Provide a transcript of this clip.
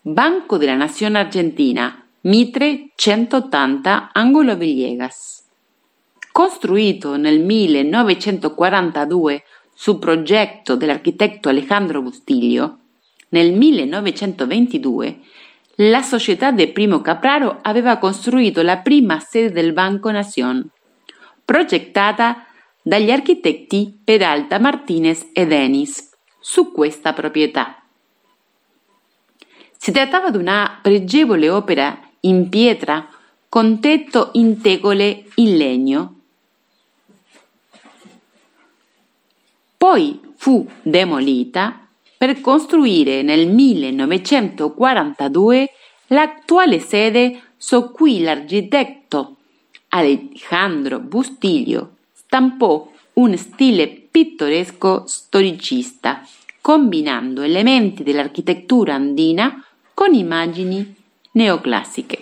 Banco della Nación Argentina, Mitre 180, angolo Villegas. Costruito nel 1942 su progetto dell'architetto Alejandro Bustillo, nel 1922 la società de Primo Capraro aveva costruito la prima sede del Banco Nación, progettata dagli architetti Peralta Martinez e Denis su questa proprietà. Si trattava di una pregevole opera in pietra con tetto in tegole in legno. Poi fu demolita per costruire nel 1942 l'attuale sede su cui l'architetto Alejandro Bustillo stampò un stile pittoresco storicista, combinando elementi dell'architettura andina con immagini neoclassiche.